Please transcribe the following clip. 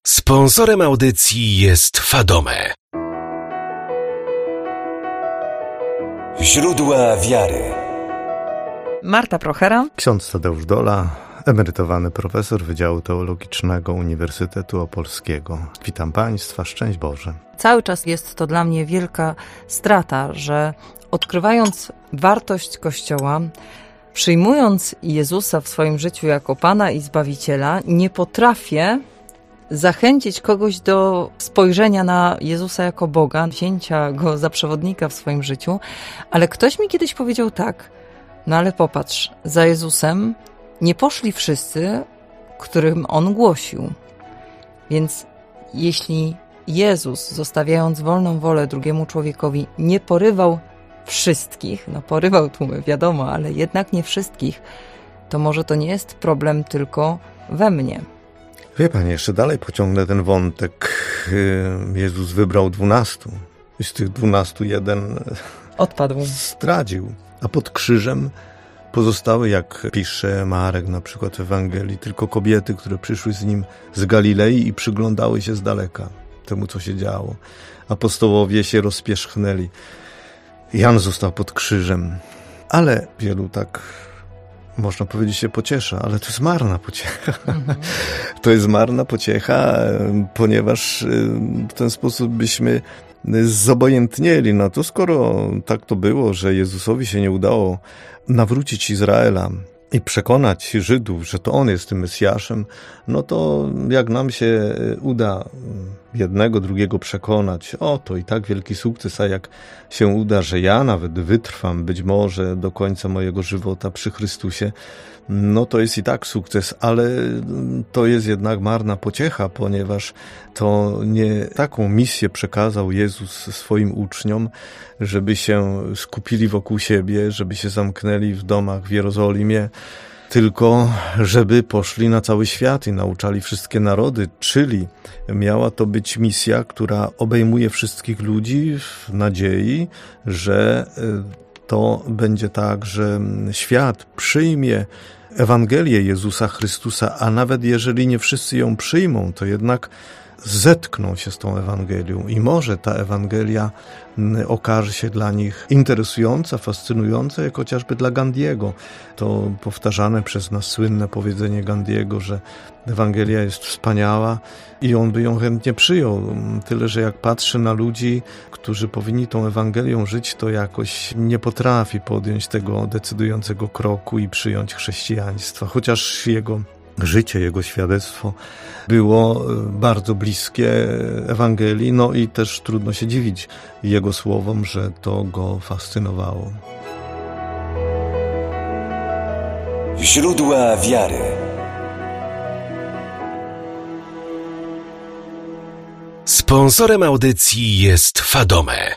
Sponsorem audycji jest Fadome. Źródła wiary. Marta Prochera. Ksiądz Tadeusz Dola, emerytowany profesor Wydziału Teologicznego Uniwersytetu Opolskiego. Witam Państwa, szczęść Boże. Cały czas jest to dla mnie wielka strata, że odkrywając wartość Kościoła, przyjmując Jezusa w swoim życiu jako Pana i Zbawiciela, nie potrafię zachęcić kogoś do spojrzenia na Jezusa jako Boga, wzięcia Go za przewodnika w swoim życiu, ale ktoś mi kiedyś powiedział tak, no ale popatrz, za Jezusem nie poszli wszyscy, którym On głosił. Więc jeśli Jezus, zostawiając wolną wolę drugiemu człowiekowi, nie porywał wszystkich, no porywał tłumy, wiadomo, ale jednak nie wszystkich, to może to nie jest problem tylko we mnie. Wie Pani, jeszcze dalej pociągnę ten wątek. Jezus wybrał 12 i z tych 12 jeden odpadł, zdradził, a pod krzyżem pozostały, jak pisze Marek na przykład w Ewangelii, tylko kobiety, które przyszły z nim z Galilei i przyglądały się z daleka temu, co się działo. Apostołowie się rozpierzchnęli. Jan został pod krzyżem, ale wielu tak, można powiedzieć, się pociesza, ale to jest marna pociecha. To jest marna pociecha, ponieważ w ten sposób byśmy zobojętnieli na to, skoro tak to było, że Jezusowi się nie udało nawrócić Izraela i przekonać Żydów, że to On jest tym Mesjaszem, no to jak nam się uda jednego, drugiego przekonać, to i tak wielki sukces, a jak się uda, że ja nawet wytrwam być może do końca mojego żywota przy Chrystusie, no to jest i tak sukces, ale to jest jednak marna pociecha, ponieważ to nie taką misję przekazał Jezus swoim uczniom, żeby się skupili wokół siebie, żeby się zamknęli w domach w Jerozolimie, tylko żeby poszli na cały świat i nauczali wszystkie narody, czyli miała to być misja, która obejmuje wszystkich ludzi w nadziei, że to będzie tak, że świat przyjmie Ewangelię Jezusa Chrystusa, a nawet jeżeli nie wszyscy ją przyjmą, to jednak zetkną się z tą Ewangelią i może ta Ewangelia okaże się dla nich interesująca, fascynująca, jak chociażby dla Gandiego. To powtarzane przez nas słynne powiedzenie Gandiego, że Ewangelia jest wspaniała i on by ją chętnie przyjął. Tyle, że jak patrzy na ludzi, którzy powinni tą Ewangelią żyć, to jakoś nie potrafi podjąć tego decydującego kroku i przyjąć chrześcijaństwa. Chociaż jego życie, jego świadectwo było bardzo bliskie Ewangelii, no i też trudno się dziwić jego słowom, że to go fascynowało. Źródła wiary. Sponsorem audycji jest Fadome.